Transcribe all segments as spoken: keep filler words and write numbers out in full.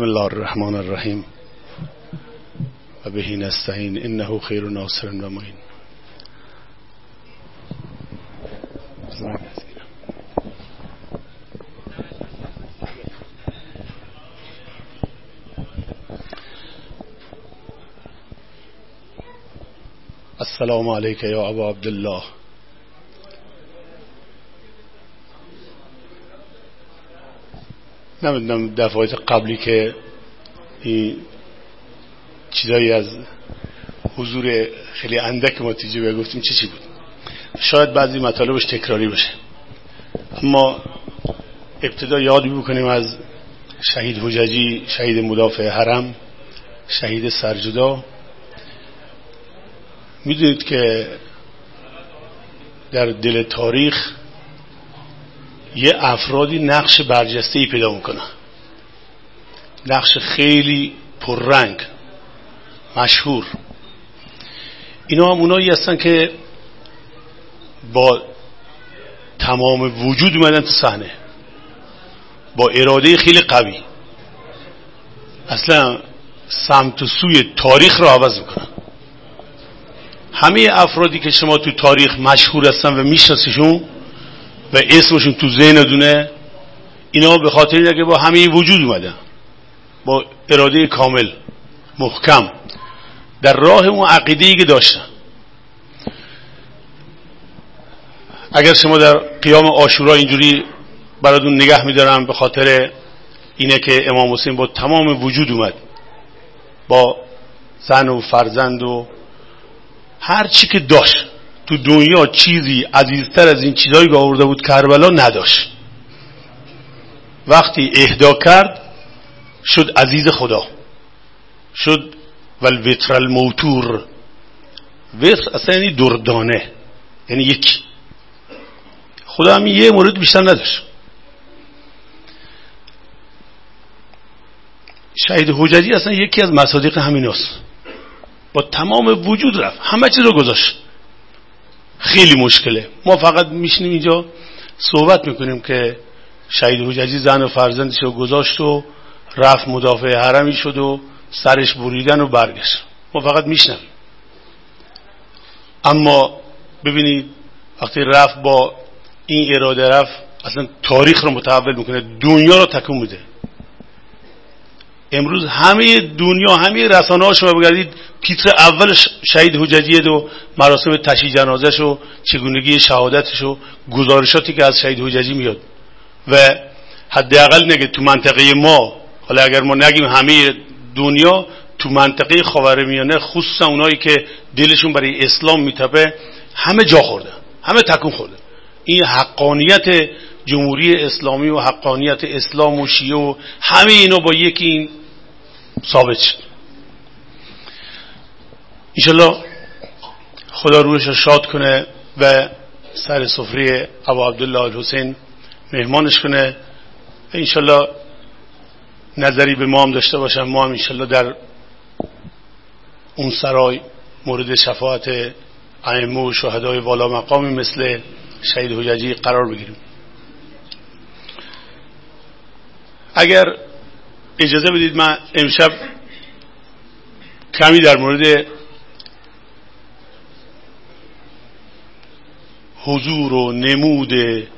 بسم الله الرحمن الرحیم و بهی نستعین انه خیر ناصر و معین. السلام علیک یا ابا عبدالله. نمیدونم دفعات قبلی که این چیزایی از حضور خیلی اندک ما تیجه گفتیم چی چی بود. شاید بعضی مطالبش تکراری باشه، اما ابتدا یاد بکنیم از شهید حججی، شهید مدافع حرم، شهید سرجدا. میدونید که در دل تاریخ یه افرادی نقش برجسته‌ای پیدا میکنن، نقش خیلی پررنگ، مشهور. اینا هم اونایی هستن که با تمام وجود اومدن تو صحنه، با اراده خیلی قوی، اصلا سمت و سوی تاریخ رو عوض میکنن. همه افرادی که شما تو تاریخ مشهور هستن و میشناسیشون و اسمشون تو ذهنتونه، اینا به خاطر اینه که با همه وجود اومدن، با اراده کامل محکم در راه اون عقیده‌ای که داشتن. اگر شما در قیام عاشورا اینجوری براتون نگه میدارم، به خاطر اینه که امام حسین با تمام وجود اومد، با زن و فرزند و هر چی که داشت تو دنیا، چیزی عزیزتر از این چیزایی که آورده بود کربلا نداشت. وقتی اهدا کرد شد عزیز خدا، شد والوتر الموتور. وتر اصلا یعنی دردانه، یعنی یکی. خدا هم یه مورد بیشتر نداشت. شهید حججی اصلا یکی از مصادیق همین است، با تمام وجود رفت، همه چیز رو گذاشت. خیلی مشکله. ما فقط میشنیم اینجا صحبت میکنیم که شهید حججی زن و فرزندش رو گذاشت و رفت مدافع حرمی شد و سرش بریدن و برگشت. ما فقط میشنیم. اما ببینید وقتی رفت با این اراده رفت، اصلا تاریخ رو متحول میکنه، دنیا رو تکون میده. امروز همه دنیا، همه رسانه ها شما بگردید، تیتر اولش شهید حججی و مراسم تشییع جنازه‌ش و چگونگی شهادتش و گزارشاتی که از شهید حججی میاد. و حداقل نگه تو منطقه ما، حالا اگر ما نگیم همه دنیا، تو منطقه خاورمیانه خصوصا اونایی که دلشون برای اسلام میتپه، همه جا خورده، همه تکون خورده. این حقانیت جمهوری اسلامی و حقانیت اسلام و شیعه و همه اینا با یکی این ثابت شد. انشالله خدا روحش رو شاد کنه و سر سفره ابا عبدالله الحسین مهمانش کنه. انشالله نظری به ما هم داشته باشن، ما هم انشالله در اون سرای مورد شفاعت ائمه و شهدای والا مقامی مثل شهید حججی قرار بگیریم. اگر اجازه بدید من امشب کمی در مورد حضور و نمود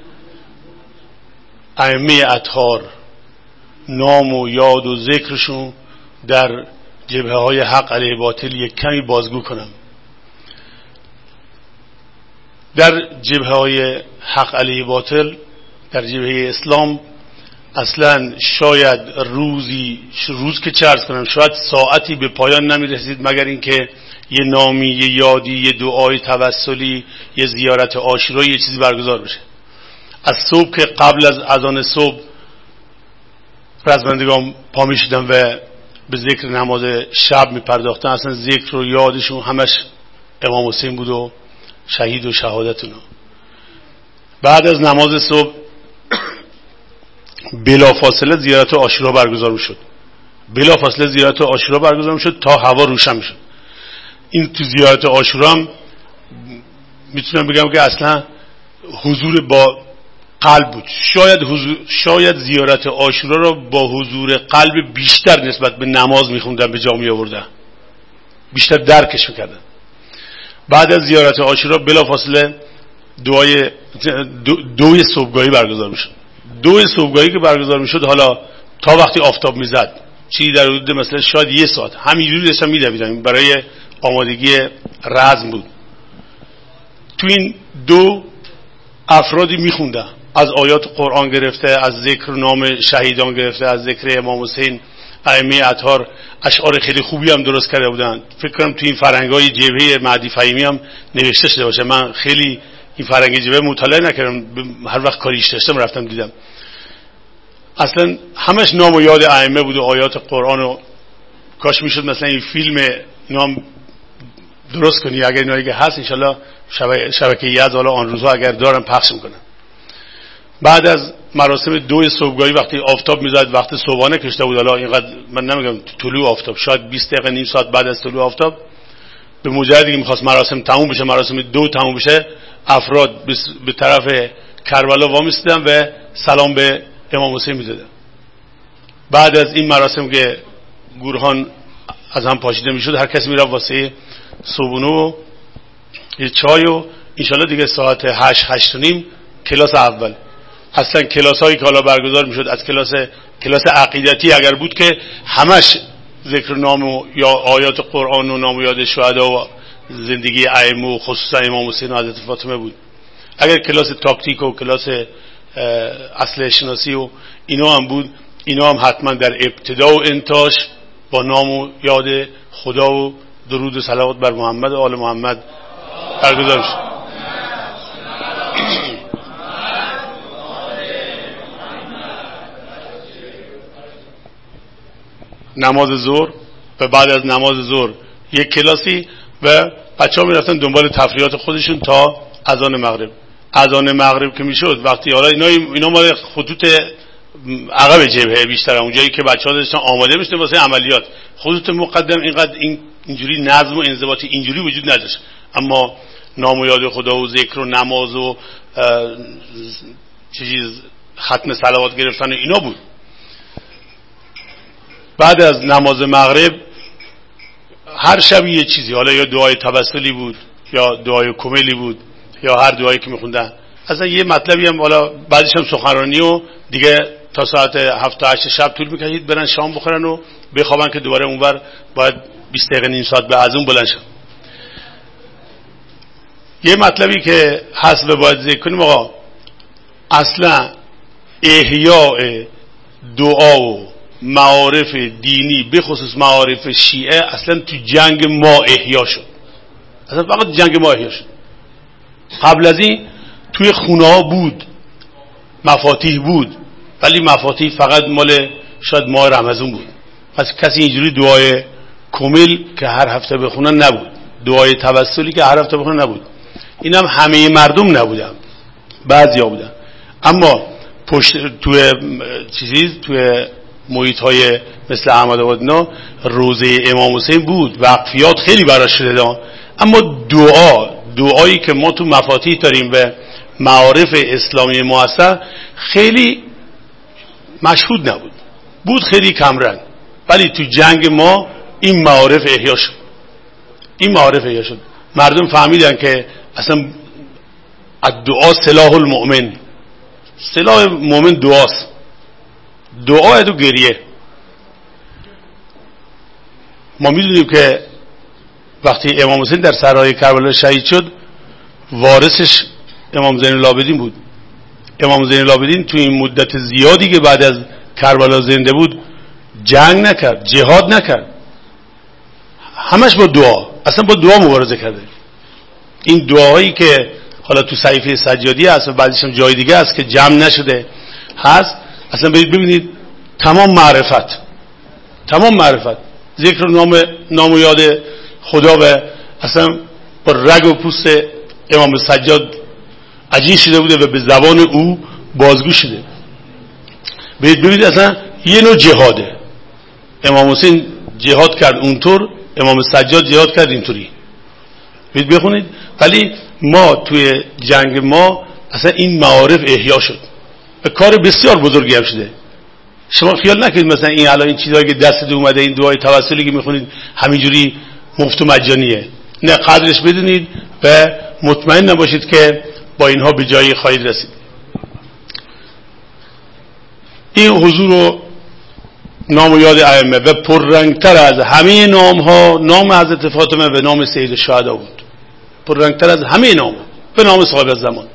ائمه اطهار، نام و یاد و ذکرشون در جبهه های حق علیه باطل یک کمی بازگو کنم. در جبهه های حق علیه باطل، در جبهه اسلام، اصلا شاید روزی روز که چه عرض کنم، شاید ساعتی به پایان نمی رسید مگر اینکه یه نامی، یه یادی، یه دعای توسلی، یه زیارت عاشورا، یه چیزی برگزار بشه. از صبح که قبل از اذان صبح رزمندگان پا می شدن و به ذکر نماز شب می پرداختن، اصلا ذکر و یادشون همش امام حسین بود و شهید و شهادتون. بعد از نماز صبح بلا فاصله زیارت عاشورا برگزار می شد. بلا فاصله زیارت عاشورا برگزار می شد تا هوا روشن می شد. این تو زیارت عاشورا هم میتونم بگم که اصلا حضور با قلب بود. شاید حضور، شاید زیارت عاشورا را با حضور قلب بیشتر نسبت به نماز میخوندن، به جا می آوردن، بیشتر درکش میکردن. بعد از زیارت عاشورا بلافاصله دعای دو دوی صبحگاهی برگزار میشد. دوی صبحگاهی که برگزار میشد حالا تا وقتی آفتاب میزد، چیزی در حدود مثلا شاید یه ساعت همینجوری داشتن میدویدن، برای آمادگی رزم بود. تو این دو افرادی میخوندن، از آیات قرآن گرفته، از ذکر نام شهیدان گرفته، از ذکر امام حسین، ائمه اطهار اشعار خیلی خوبی هم درست کرده بودن. فکر کنم تو این فرهنگای جبهه مهدی فهیمی هم نوشته شده باشه. من خیلی این فرهنگ جبهه مطالعه نکردم، هر وقت کاریش داشتم رفتم دیدم. اصلا همش نام و یاد ائمه بود و آیات قرآن، و کاش میشد مثلا این فیلم نام درست کنی، اگر اینایی که هست انشالله شبکه یز حالا آن روزها اگر دارن پخش میکنن. بعد از مراسم دوی صبحگاهی وقتی آفتاب میزد، وقت صبحانه کشته بود، حالا اینقدر من نمیگم طلوع آفتاب، شاید بیست دقیقه نیم ساعت بعد از طلوع آفتاب، به مجردی که میخواست مراسم تموم بشه، مراسم دو تموم بشه، افراد به طرف کربلا وامیستدن و سلام به امام حسین میدادن. بعد از این مراسم که گورهان از هم پاشیده میشد، هر کسی میرفت واسه صبحونه و یه چای و انشالله دیگه ساعت هشت هشت و نیم کلاس اول. اصلا کلاس هایی که حالا برگزار میشد، از کلاس کلاس عقیدتی اگر بود که همش ذکر نام و یا آیات قرآن و نام و یاد شهدا و زندگی ائمه و خصوصا امام حسین و حضرت فاطمه بود. اگر کلاس تاکتیک و کلاس اصل شناسی و اینا هم بود، اینا هم حتما در ابتدا و انتاش با نام و یاد خدا و درود و صلوات بر محمد و آل محمد برگزار شد. نماز ظهر و بعد از نماز ظهر یک کلاسی و بچه‌ها میرفتن دنبال تفریحات خودشون تا اذان مغرب. اذان مغرب که میشد، وقتی حالا اینا اینا مال خطوط عقب جبهه بیشتر، اونجایی که بچه‌ها داشتن آماده میشدن واسه عملیات، خطوط مقدم اینقدر این اینجوری نظم و انضباطی اینجوری وجود نداشت، اما نام و یاد خدا و ذکر و نماز و چیز ختم صلوات گرفتن و اینا بود. بعد از نماز مغرب هر شب یه چیزی، حالا یا دعای توسلی بود یا دعای کملی بود یا هر دعایی که میخوندن. اصلا یه مطلبی هم حالا بعدش هم سخنرانی و دیگه تا ساعت هفت تا هشت شب طول میکشید برن شام بخورن و بخوابن که دوباره اونور باید بیست دقیقه نیم ساعت به از اون بلند شد. یه مطلبی که هست و باید ذکر کنیم، آقا اصلا احیاء دعا و معارف دینی به خصوص معارف شیعه اصلا تو جنگ ما احیا شد. اصلا فقط جنگ ما احیا شد. قبل از این توی خونه ها بود، مفاتیح بود، ولی مفاتیح فقط مال شاید ماه رمضان بود. پس کسی اینجوری دعای کامل که هر هفته بخونن نبود، دعای توسلی که هر هفته بخونن نبود. اینم همه مردم نبودن، بعضیا بودن. اما پشت توی چیزی توی محیط های مثل احمدآباد اینا روزه امام حسین بود، وقفیات خیلی براش شده، اما دعا دعایی که ما تو مفاتیح داریم و معارف اسلامی معاصر خیلی مشهود نبود، بود خیلی کمرنگ، ولی تو جنگ ما این معارف احیا شد. این معارف احیا شد، مردم فهمیدن که اصلا الدعا سلاح المؤمن، سلاح مؤمن دعاست، دعا تو گریه. ما میدونیم که وقتی امام حسین در صحرای کربلا شهید شد، وارثش امام زین العابدین بود. امام زین العابدین تو این مدت زیادی که بعد از کربلا زنده بود جنگ نکرد، جهاد نکرد، همش با دعا، اصلا با دعا مبارزه کرده. این دعاهایی که حالا تو صحیفه سجادی هست و بعدش هم جای دیگه هست که جمع نشده هست، اصلا برید ببینید، تمام معرفت، تمام معرفت، ذکر نام نام و یاد خدا و اصلا با رگ و پوست امام سجاد عجین شده بوده و به زبان او بازگو شده. برید ببینید اصلا یه نوع جهاده. امام حسین جهاد کرد اونطور، امام سجاد جهاد کرد اینطوری. برید بخونید. ولی ما توی جنگ ما اصلا این معارف احیا شد و کار بسیار بزرگی هم شده. شما خیال نکنید مثلا این الان این چیزایی که دستت اومده، این دعای توسلی که میخونید همینجوری مفت و مجانیه. نه، قدرش بدونید و مطمئن نباشید که با اینها به جایی خواهید رسید. این حضور و نام و یاد ائمه و پررنگتر از همه نام ها نام حضرت فاطمه و نام سید الشهدا بود. پررنگتر از همه نام به نام صاحب الزمان.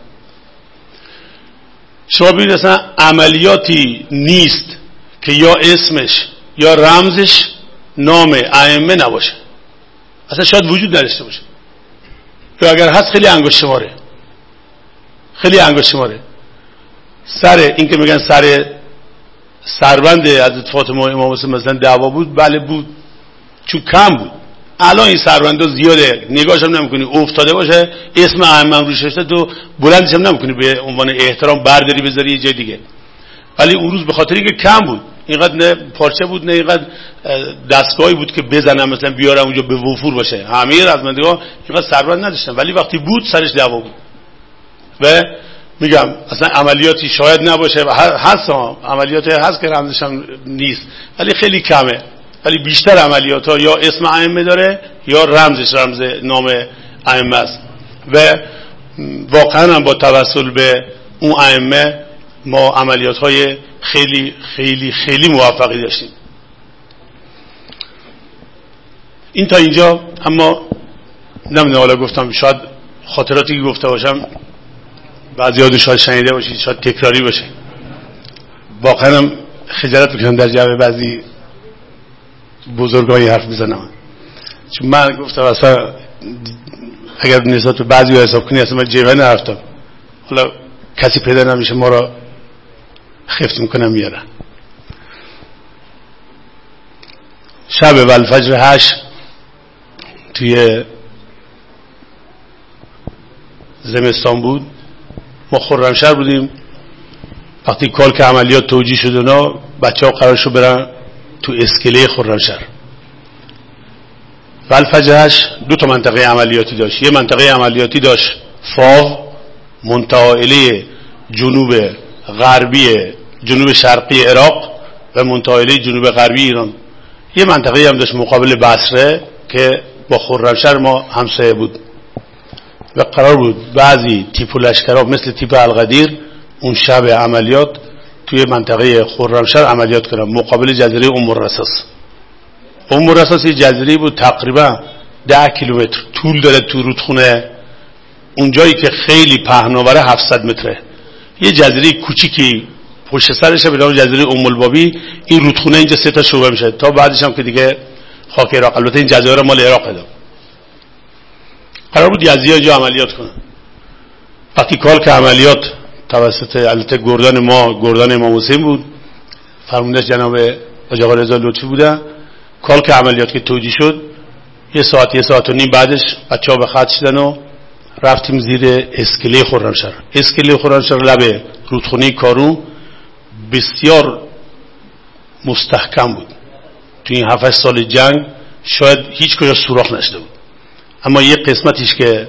شما ببینید اصلا عملیاتی نیست که یا اسمش یا رمزش نام ائمه نباشه، اصلا شاید وجود نداشته باشه، یا اگر هست خیلی انگشت شماره، خیلی انگشت شماره. سر این که میگن سر سربند حضرت فاطمه و امام حسین مثلا دعوا بود، بله بود، چون کم بود. الان این سربنده زیاده، نگاهش هم نمیکنی افتاده باشه اسم ائمه روش نوشته، تو بلندش هم نمیکنی به عنوان احترام برداری بذاری یه جای دیگه. ولی اون روز به خاطر اینکه کم بود، اینقدر نه پارچه بود نه اینقدر دستگاهی بود که بزنن مثلا بیارم اونجا به وفور باشه، همه رزمندگان اینقدر سربند نداشتن، ولی وقتی بود سرش دعوا بود. و میگم اصلا عملیاتی شاید نباشه و هست، عملیات هست که رمزش هم نیست ولی خیلی کمه، ولی بیشتر عملیات ها یا اسم ائمه داره یا رمزش رمز نام ائمه است. و واقعا هم با توسل به اون ائمه ما عملیات های خیلی خیلی خیلی موفقی داشتیم. این تا اینجا. اما نمیدونم، حالا گفتم شاید خاطراتی که گفته باشم بعضی ها شاید شنیده باشید، شاید تکراری باشه. واقعا هم خجالت میکنم در جبه بعضی بزرگانی حرف بزنم، چون من گفتم اصلا اگر نسبت به بعضی ها حساب کنی اصلا من جبه نرفتم، حالا کسی پیدا نمیشه ما را خفت میکنم میارن. شب والفجر هشت توی زمستان بود، ما خرمشهر بودیم. وقتی کال که عملیات توجیه شد اونا، بچه ها قرار شد برن تو اسکله خرمشهر. والفجر هشت دو تا منطقه عملیاتی داشت. یه منطقه عملیاتی داشت فاو، منطقه جنوب غربی جنوب شرقی عراق و منطقه جنوب غربی ایران. یه منطقه هم داشت مقابل بصره که با خرمشهر ما همسایه بود و قرار بود بعضی تیپ لشکرها مثل تیپ القدیر اون شب عملیات توی منطقه خرمشهر عملیات کنن مقابل جزیره ام الرصاص. ام الرصاص یه جزیره بود تقریبا ده کیلومتر طول داره تو رودخونه، اون جایی که خیلی پهناوره هفتصد متره. یه جزیره کوچیکی پشت سرش به نام جزیره ام البابی. این رودخونه اینجا سه تا شعبه میشه تا بعدش هم که دیگه خاک عراق. البته این جزیره مال عراق ده. قرار بود یزدی‌ها اینجا عملیات کنن. وقتی کال که عملیات توسط البته گردان ما گردان امام حسین بود، فرماندهش جناب حاج آقا رضا لطفی بودن. کال که عملیات که توجیه شد یه ساعت یه ساعت و نیم بعدش بچه‌ها به خط شدن و رفتیم زیر اسکله خرمشهر. اسکله خرمشهر لب رودخونه کارون بسیار مستحکم بود. تو این هفت سال جنگ شاید هیچ کجا سوراخ نشده بود، اما یه قسمتیش که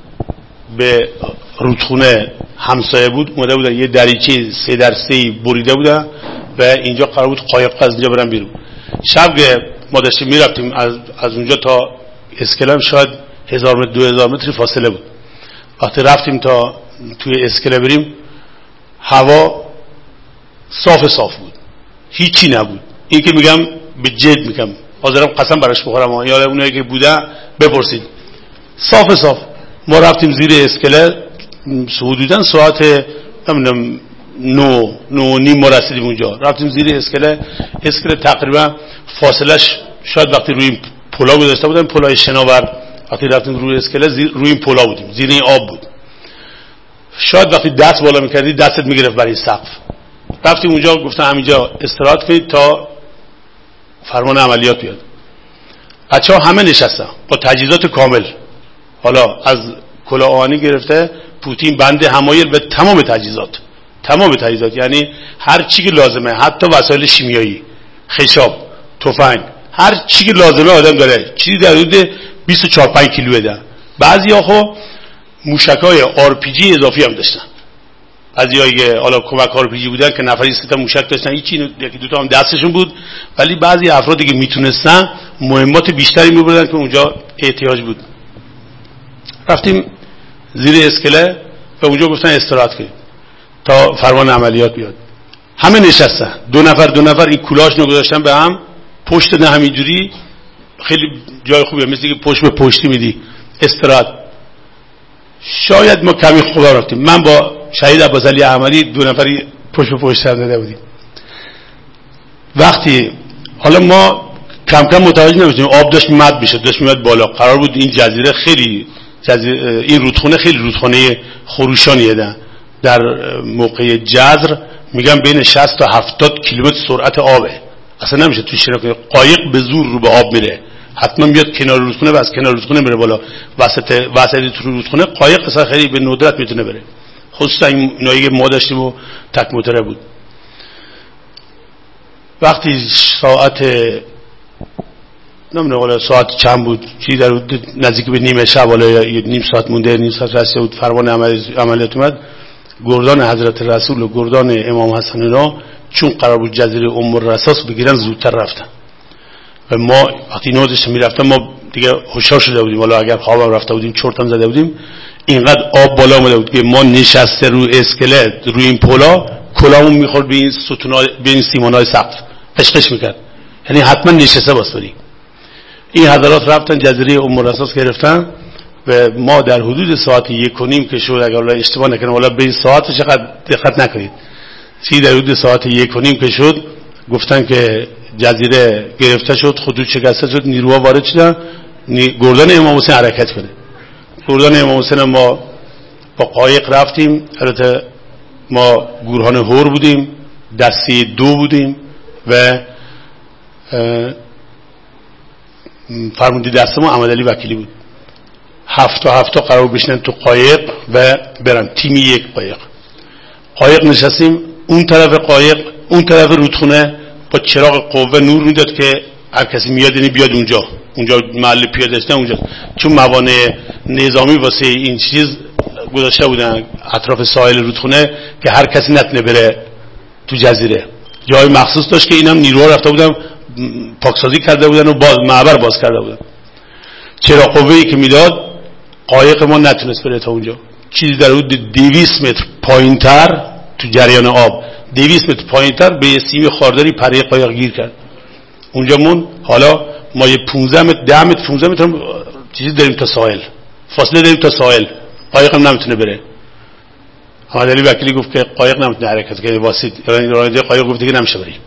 به رودخونه همسایه بود اومده بودن یه دریچه سه در سه بریده بودن و اینجا قرار بود قایق از اینجا برن بیرون. شب که ما داشتیم میرفتیم از, از اونجا تا اسکله شاید هزار متر دو هزار متری فاصله بود. وقتی رفتیم تا توی اسکله بریم هوا صاف صاف بود، هیچی نبود. این که میگم به جد میگم، حاضرم قسم براش بخورم، یا اونایی که بودن بپرسید، صاف صاف. ما رفتیم زیر اسکله حدوداً ساعت نمیدونم نو نو نیم ما رسیدیم اونجا. رفتیم زیر اسکله. اسکله تقریبا فاصلش شاید وقتی روی این پلا گذاشته بودن پلای شناور، وقتی رفتیم روی اسکله زیر روی این پلا بودیم، زیر این آب بود. شاید وقتی دست بالا میکردی دستت میگرفت برای سقف. رفتیم اونجا گفتن همینجا استراحت کنید تا فرمان عملیات بیاد. بچه‌ها همه نشستن با تجهیزات کامل، حالا از کلاه آهنی گرفته پوتین بند حمایل و تمام تجهیزات تمام تجهیزات یعنی هر چی که لازمه، حتی وسایل شیمیایی، خشاب، تفنگ، هر چی که لازمه آدم داره. چیزی در حدود بیست و چهار پنج کیلو بده. بعضیا خب موشکای آر پی جی اضافی هم داشتن، از یای حالا کمکار پیجی بودن که نفری سه تا موشک داشتن، هیچی، یکی دو تا هم دستشون بود، ولی بعضی افرادی که میتونستن مهمات بیشتری میبردن که اونجا احتیاج بود. رفتیم زیر اسکله و اونجا گفتن استراحت کنید تا فرمان عملیات بیاد. همه نشستن، دو نفر دو نفر این کلاشونو گذاشتن به هم، پشت نه همینجوری، خیلی جای خوبیه، مثل که پشت به پشتی میدی. استراحت. شاید ما کمی خدا رفتیم. من با شهید عباسعلی احمدی دو نفری پشت به پشت هم داده بودیم. وقتی حالا ما کم کم متوجه نمیشیم آب داشت مد میشد، داشت میاد بالا. قرار بود این جزیره خیلی جزیره، این رودخونه خیلی رودخونه خروشانیه. ده در موقع جزر میگم بین شصت تا هفتاد کیلومتر سرعت آبه، اصلا نمیشه توی شنا کنه. قایق به زور رو به آب میره، حتما بیاد کنار رودخونه و از کنار رودخونه میره بالا. وسط وسط رودخونه قایق اصلا خیلی به ندرت میتونه بره، خصوصا اینایی که ما داشتیم و تک موتوره بود. وقتی ساعت نمیدونم حالا ساعت چند بود، چی در نزدیک به نیمه شب، حالا یا نیم ساعت مونده، نیم ساعت رسیده بود، فرمان عملیات اومد. گردان حضرت رسول و گردان امام حسن اینا چون قرار بود جزیره ام الرصاص بگیرن زودتر رفتن و ما وقتی نوزش میرفتن ما دیگه هوشیار شده بودیم. حالا اگر خوابم رفته بودیم چرتم زده بودیم، اینقدر آب بالا اومده بود که ما نشسته رو اسکلت روی این پلا، کلامون میخورد به این ستونا، به این سیمانای سقف قشقش میکرد، یعنی حتما نشسته باستاری. این حضرات رفتن جزیره ام الرصاص گرفتن و ما در حدود ساعت یک و نیم که شد، اگر حالا اشتباه نکنم، حالا به این ساعت چقدر دقت نکنید، چی در حدود ساعت یک و نیم که شد گفتن که جزیره گرفته شد، خطوط شکسته شد، نیروها وارد شدن، گردان امام حسین حرکت کنه. گردان امام حسین ما با قایق رفتیم. البته ما گورهان هور بودیم، دسته دو بودیم و فرمانده دست ما احمدعلی وکیلی بود. هفت تا هفت تا قرار بشنن تو قایق و برن تیمی یک قایق. قایق نشستیم، اون طرف قایق اون طرف رودخونه با چراغ قوه نور میداد که هر کسی میاد یعنی بیاد اونجا، اونجا محل پیاده است اونجا، چون موانع نظامی واسه این چیز گذاشته بودن اطراف ساحل رودخونه که هر کسی نتونه بره تو جزیره. جای مخصوص داشت که اینم نیروها رفته بودن پاکسازی کرده بودن و باز معبر باز کرده بودن. چراغ قوه‌ای که میداد قایق ما نتونست بره تا اونجا. چیزی در حدود دویست متر پایینتر تو جریان آب، دویست متر پایینتر به یه سیم خارداری پره قایق گیر کرد. اونجا مون. حالا ما یه پانزده متر ده متر پانزده متر چیزی داریم تا ساحل، فاصله داریم تا ساحل، قایق هم نمیتونه بره. احمدعلی وکیلی گفت که قایق نمیتونه حرکت کنه، واسط راننده قایق گفت دیگه نمیشه بری.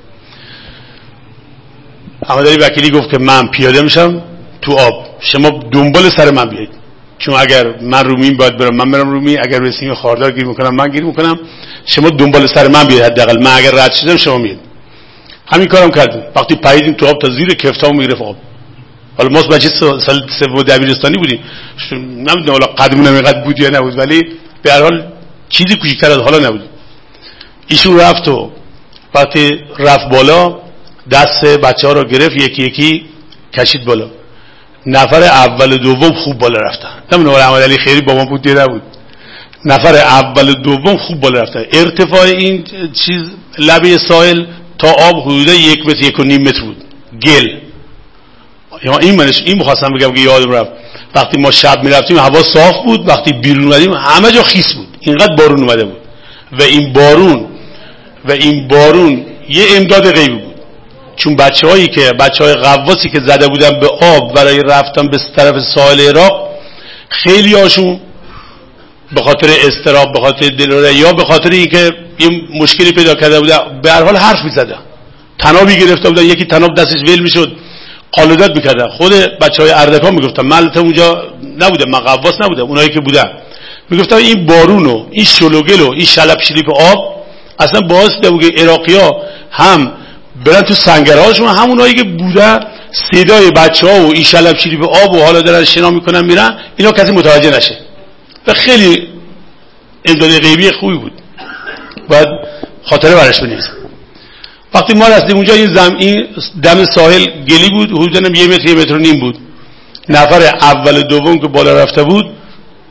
احمدعلی وکیلی گفت که من پیاده میشم تو آب، شما دنبال سر من بیایید، چون اگر من رومیم باید برم، من برم رومی، اگر به سیم خاردار گیر میکنم من گیر میکنم، شما دنبال سر من بیایید، حداقل من اگر رد شدم شما میاد. همین کارم کردیم. وقتی پریدیم تو آب تا زیر کفتامون میگرفت آب. حالا ما بچه سال سوم دبیرستانی بودیم، نمیدونم حالا قدمون اینقدر بود یا نبود، ولی به هر حال چیزی کوچیک‌تر از حالا نبود. ایشون رفت و وقتی رفت بالا دست بچه‌ها رو گرفت، یکی یکی کشید بالا. نفر اول و دوم خوب بالا رفتن. نمیدونم احمدعلی خیری با ما بود یا نبود. نفر اول و دوم خوب بالا رفتن. ارتفاع این چیز لبه ساحل تا آب حدود یک متر یک و نیم متر بود. گل. یا این منش این می‌خواستم بگم که یادم رفت. وقتی ما شب می‌رفتیم هوا صاف بود، وقتی بیرون اومدیم همه جا خیس بود. اینقدر بارون اومده بود. و این بارون و این بارون یه امداد غیبی بود. چون بچه‌هایی که بچه‌های غواصی که زده بودن به آب برای رفتن به طرف ساحل عراق، خیلی هاشون به خاطر اضطراب، به خاطر دلهره یا به خاطر اینکه یه مشکلی پیدا کرده بودن، به هر حال حرف می‌زدن. تنابی گرفته بودن، یکی تناب دستش ول می‌شد، قالودت می‌کردن. خود بچه‌های اردکان میگفتن، من البته اونجا نبودم، من غواص نبودم، اونایی که بودن میگفتن این بارون و این شلوگل و این شلپ شلیپ آب اصلا باعث شده که عراقی‌ها هم برن تو سنگرهاشون، همونایی که بودن صدای بچه‌ها و این شلپ شلیپ آب و حالا دارن شنا میکنن میرن، اینا کسی متوجه نشه. و خیلی امداد غیبی خوبی بود، باید خاطره برش بنویسم. وقتی ما رسیدیم اونجا این زمین دم ساحل گلی بود، حدوداً یه متر یه متر و نیم بود. نفر اول دوم که بالا رفته بود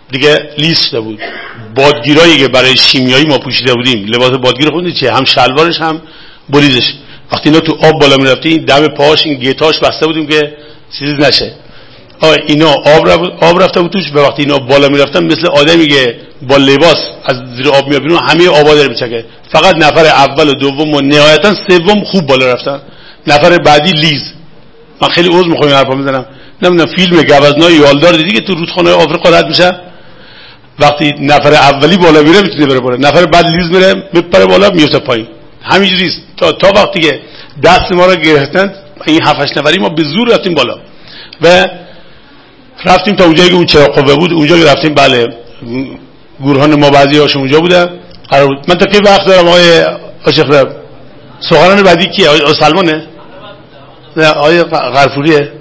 دیگه لیست شده بود. بادگیرایی که برای شیمیایی ما پوشیده بودیم، لباس بادگیر خودی چیه، هم شلوارش هم بریزش، وقتی اینا تو آب بالا میرفتیم دم پاش این گیتاش بسته بودیم که چیزی نشه. آ اینا آب رفت آب رفته بود توش، به وقتی اینا بالا میرفتن مثل آدمی که با لباس از زیر آب میاد بیرون همه آبا داره میچکه. فقط نفر اول و دوم و نهایتا سوم خوب بالا رفتن، نفر بعدی لیز. من خیلی عذر میخوام حرفا میزنم، نمیدونم فیلم گوزنای یالدار دیدی که تو رودخانه آفریقا رد میشه، وقتی نفر اولی بالا میره میتونه بره بالا، نفر بعد لیز میره میپره بالا میفته پایین. همینجوریه تا تا وقتی که دست ما رو گرفتن این هفت هشت نفری ما به زور رفتیم بالا و رفتیم تا اونجایی که اون چراغ قوه بود، اونجا که رفتیم بله گروهان ما بعضی هاشون اونجا بودن. من تا کی وقت دارم آقای آشخ؟ سخنران بعدی کیه؟ آقای سلمانه؟ نه آقای غرفوریه.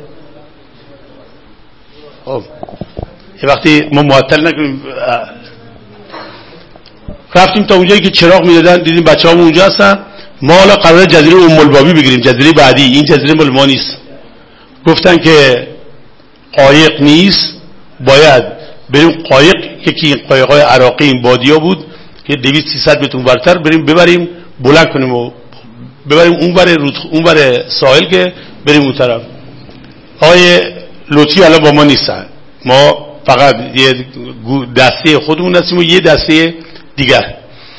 خب یه وقتی ما معطل نکنیم. رفتیم تا اونجایی که چراغ میدادن، دیدیم بچه‌هامون اونجا هستن. ما حالا قراره جزیره ام البابی بگیریم، جزیره بعدی. این جزیره مال ما نیست. گفتن که قایق نیست، باید بریم قایق، یکی قایق‌های عراقی این بادیا بود که دویست سیصد متر ورتر بریم ببریم بلند کنیم و ببریم اون بره رود اون بره ساحل که بریم اون طرف. آقای لطفی الان با ما نیستن، ما فقط یه دسته خودمون هستیم و یه دسته دیگر،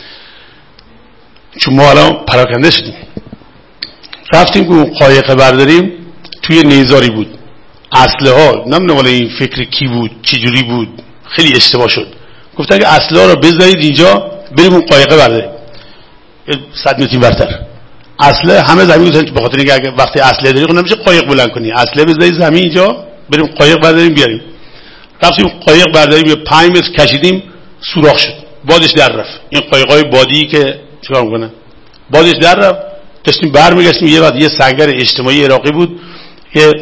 چون ما الان پراکنده شدیم. رفتیم که اون قایق برداریم، توی نیزاری بود. اصله ها نمیدونم ولی این فکر کی بود چی جوری بود، خیلی اشتباه شد. گفتن که اصله ها رو بذارید اینجا بریم اون قایقه برداریم صد متر برتر. اصله همه زمین گذاشتن به خاطر اینکه اگه وقتی اصله داری خب نمیشه قایق بلند کنی، اصله بذارید زمین اینجا بریم قایق برداریم بیاریم. رفتیم قایق برداریم یه پنج متر کشیدیم، سوراخ شد، بادش در رفت. این قایقای بادی که چیکار میکنن، بادش در رفت. داشتیم برمیگشتیم، یه وقت یه سنگر اجتماعی عراقی بود، یه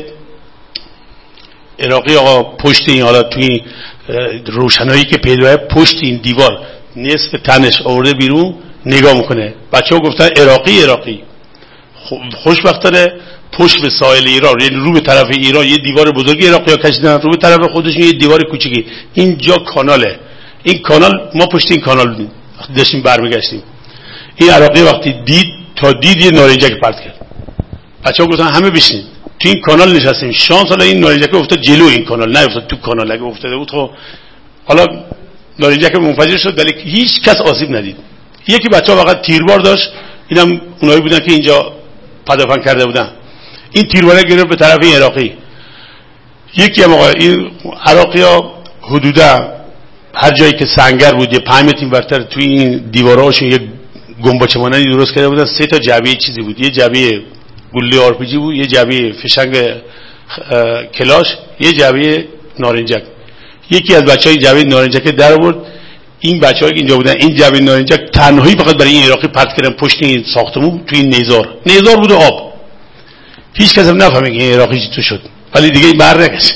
عراقی آقا پشت این حالا توی روشنایی که پیداه پشت این دیوار نصف تنش آورده بیرون نگاه میکنه. بچه‌ها گفتن عراقی عراقی. خوشبختانه پشت به ساحل ایران، یعنی رو به طرف ایران یه دیوار بزرگی عراقی‌ها کشیدن، رو به طرف خودشون یه دیوار کوچیکی. اینجا کاناله، این کانال ما پشت این کانال بودیم. وقتی داشتیم برمیگشتیم این عراقی وقتی دید تا دید یه نارنجک پرت کرد. بچه‌ها گفتن همه بشین تو این کانال نشستیم. شانس حالا این نارنجک افتاد جلو این کانال، نه افتاد تو کانال. اگه افتاده بود خب حالا نارنجک منفجر شد، ولی هیچ کس آسیب ندید. یکی بچه‌ها فقط تیربار داشت، اینم اونایی بودن که اینجا پدافند کرده بودن. این تیرباره گرفت به طرف این عراقی. یکی هم آقا این عراقی‌ها حدودا هر جایی که سنگر بود یه پنج متر ورتر توی این دیوارهاشون یه گنباچه مانندی درست کرده بودن. سه تا جعبه چیزی بود، یه جعبه گلوله آر پی جی بود، یه جعبه فشنگ کلاش، یه جعبه نارنجک. یکی از بچهای جعبه نارنجک در آورد. این بچه‌ها که اینجا بودن این جعبه نارنجک تنهایی فقط برای این عراقی پرت کردن پشت این ساختمون توی این نیزار. نیزار بود و آب. هیچ کس هم نفهمید که این عراقی چی تو شد، ولی دیگه این بر نگشت.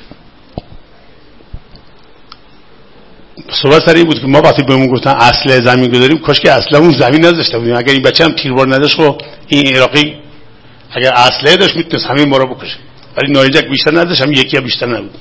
صحبت سر این بود که ما وقتی بهمون گفتن اصل زمین گذاریم، کاش که اصلمون زمین نذاشته بودیم. اگر این بچه هم تیربار نداشت خب این عراقی اگر اصله داشت میتونست همین ما رو بکشه، ولی نارنجک بیشتر نداشت، هم یکی هم بیشتر نبود.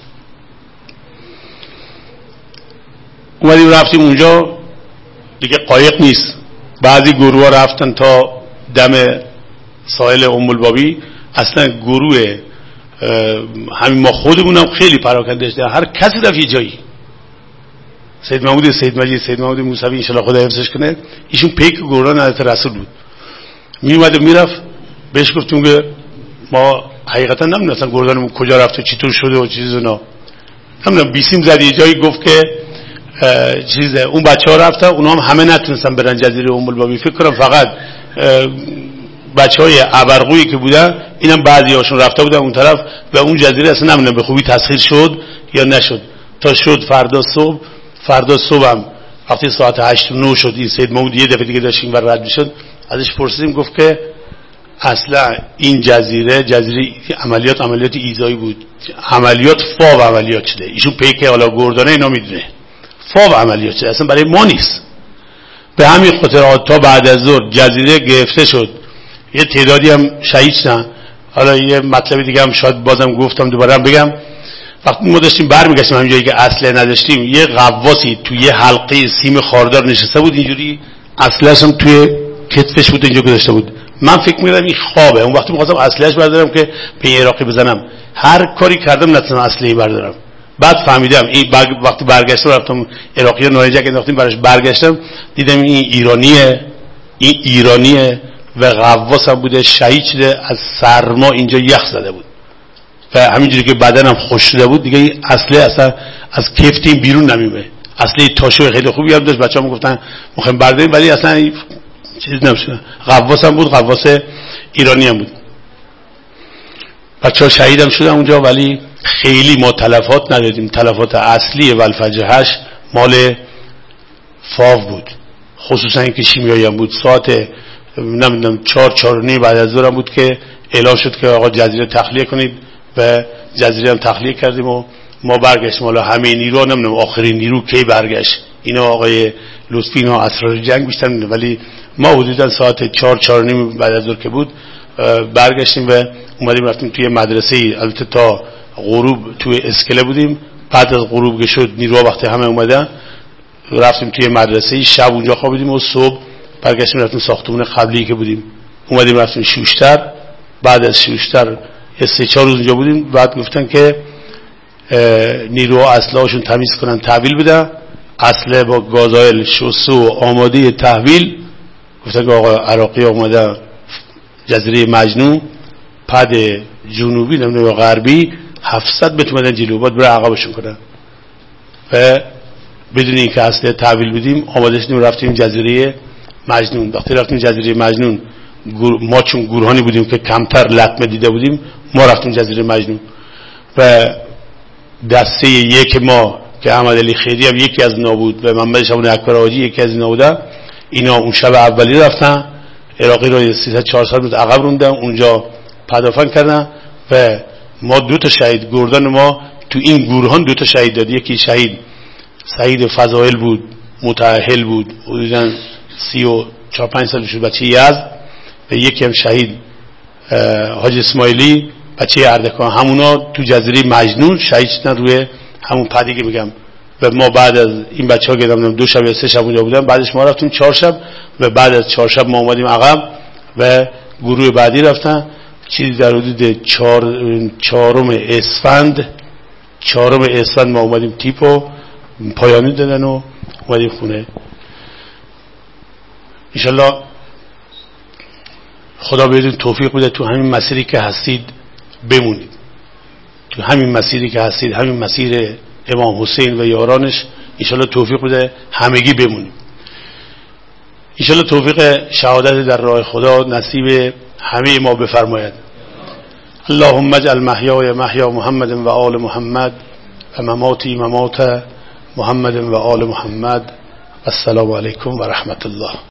اومدیم رفتیم اونجا دیگه قایق نیست. بعضی گروه ها رفتن تا دم ساحل ام البابی. اصلا گروه همین ما خودمونم خیلی پراکنده شده، هر کسی رفت یه جایی. سید محمود سید مجید سید محمود موسوی ان شاء الله خدا حفظش کنه، ایشون پیک گروهان حضرت رسول بود. می اومد میرفت بهش گفتیم که ما حقیقتا نمیدونستم گردانمون کجا رفت و چطور شده و چیز اونا نمیدونم. بیسیم زد یه جایی گفت که چیز اون بچه‌ها رفتن، اونا هم همه نتونستن برن جزیره ام البابی. فکر کنم فقط بچهای ابرقویی که بودن، اینم بعضی هاشون رفته بودن اون طرف و اون جزیره اصلا نمیدونم به خوبی تسخیر شد یا نشد. تا شد فردا صبح فردا صبح هم وقتی ساعت هشت و نه شد این سید محمود یه دفعه دیگه داشت این ور رد میشد، ازش پرسیدیم گفت که اصلا این جزیره جزیره عملیات عملیات ایذایی بود، عملیات فاو عملیات شده. ایشون پیک حالا گردانه اینا میدونه فاو عملیات شده، اصلا برای ما نیست. به همین خاطر تا بعد از ظهر جزیره گرفته شد، یه تعدادی هم شهید شدن. حالا یه مطلب دیگه هم شاید بازم گفتم دوباره هم بگم، وقتی ما داشتیم برمیگشتیم همین جایی که اسلحه نداشتیم، یه غواصی توی یه حلقه سیم خاردار نشسته بود اینجوری، اسلحه‌اش هم توی کتفش بود اینجا گذاشته بود. من فکر می‌کردم این خوابه. اون وقتی می‌خواستم اسلحه‌اش بردارم که به این عراقی بزنم، هر کاری کردم نتونستم اسلحه بردارم. بعد فهمیدم این وقتی برگشتم رفتم عراقی نارنجک انداختیم براش، برگشتم دیدم این ایرانیه، این ایرانیه و غواص هم بوده، شهید شده، از سرما اینجا یخ زده بود و همینجوری که بدنم خوش شده بود دیگه اسلحه اصلا از کفتیم بیرون نمیمه. اسلحه تاشو خیلی خوبی هم داشت، بچه‌ها میگفتن می‌خوایم برداریم، ولی اصلا چیز نمیشه. غواص هم بود، غواص ایرانی هم بود. بچه‌ها شهید هم شدن اونجا، ولی خیلی ما تلفات ندادیم. تلفات اصلی ولفجهش مال فاو بود، خصوصا اینکه شیمیایی هم بود. ساعت نمیدونم چهار چهار و نیم بعد از ظهر بود که اعلام شد که آقا جزیره تخلیه کنید و جزیره هم تخلیه کردیم و ما برگشتیم. حالا همه نیرو نمیدونم آخرین نیرو کی برگشت، اینا آقای لطفی اینا اسرار جنگ بیشتر میدونن، ولی ما حدودا ساعت چهار چهار و نیم بعد از ظهر که بود برگشتیم و اومدیم رفتیم توی مدرسه ای. البته تا غروب توی اسکله بودیم، بعد از غروب که شد نیروها وقتی همه اومدن رفتیم توی مدرسه ای، شب اونجا خوابیدیم و صبح برگشتیم رفتیم ساختمون قبلی که بودیم، اومدیم رفتیم شوشتر. بعد از شوشتر سه چهار روز اونجا بودیم. بعد گفتن که نیروها اسلحه‌شون تمیز کنن تحویل بدن، اسلحه با گازوئیل شسته و آماده تحویل. گفتن که آقا عراقی اومدن جزیره مجنون پد جنوبی نمیدونم یا غربی هفتصد متر اومدن جلو، باید بره عقبشون کنن و بدون اینکه اسلحه تحویل بدیم آماده شدیم رفتیم جزیره مجنون. وقتی رفتیم جزیره مجنون ما چون گورهانی بودیم که کمتر لطمه دیده بودیم، ما رفتیم جزیره مجنون و دسته یک ما که احمد علی خیری هم یکی از اینا بود و محمد شبان اکبر حاجی یکی از اینا بودن. اینا اون شب اولی رفتن عراقی رو سیصد چهارصد متر عقب روندن، اونجا پدافند کردن و ما دو تا شهید گردن ما تو این گورهان دو تا شهید داد. یکی شهید سعید فضائل بود، متأهل بود، حدوداً سی و چهار پنج سال شد، بچه یزد. و یکی هم شهید حاج اسماعیلی بچه اردکان. همونا تو جزیره مجنون شهید شدن روی همون پدی که میگم. و ما بعد از این بچه‌ها که دادم دو شب یا سه شب اونجا بودن، بعدش ما رفتیم چهار شب و بعد از چهار شب ما اومدیم عقب و گروه بعدی رفتن. چیزی در حدود چهار چهارم اسفند چهارم اسفند ما اومدیم تیپو پایانی دادن و اومدیم خونه. انشالله خدا بهتون توفیق بده تو همین مسیری که هستید بمونید، تو همین مسیری که هستید، همین مسیر امام حسین و یارانش. انشالله توفیق بده همگی بمونید. انشالله توفیق شهادت در راه خدا نصیب همه ما بفرماید. اللهم اجعل محیای محیا محمد و آل محمد و مماتی ممات محمد و آل محمد. السلام علیکم و رحمت الله.